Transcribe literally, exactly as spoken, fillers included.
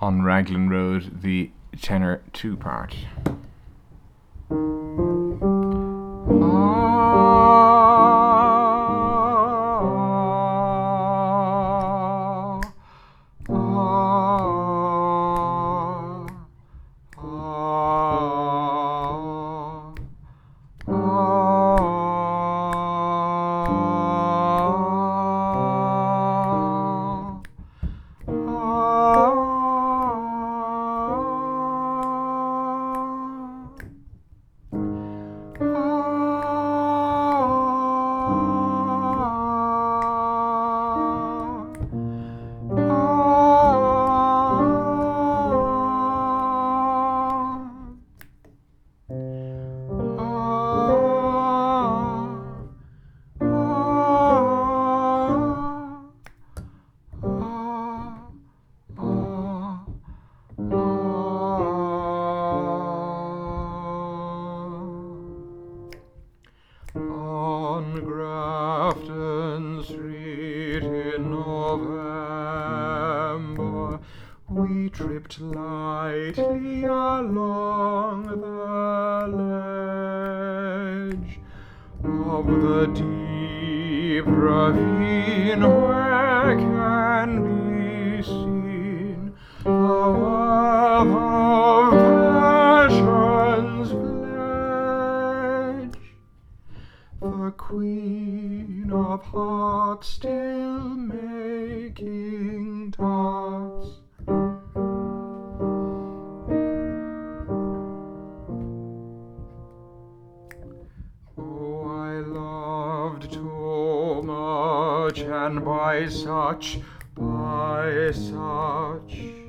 on Raglan Road, the tenor two part. On Grafton Street in November, we tripped lightly along the ledge of the deep ravine where can be seen the wealth of passion's pledge. The Queen of Hearts still making tarts. Oh, I loved too much, and by such, by such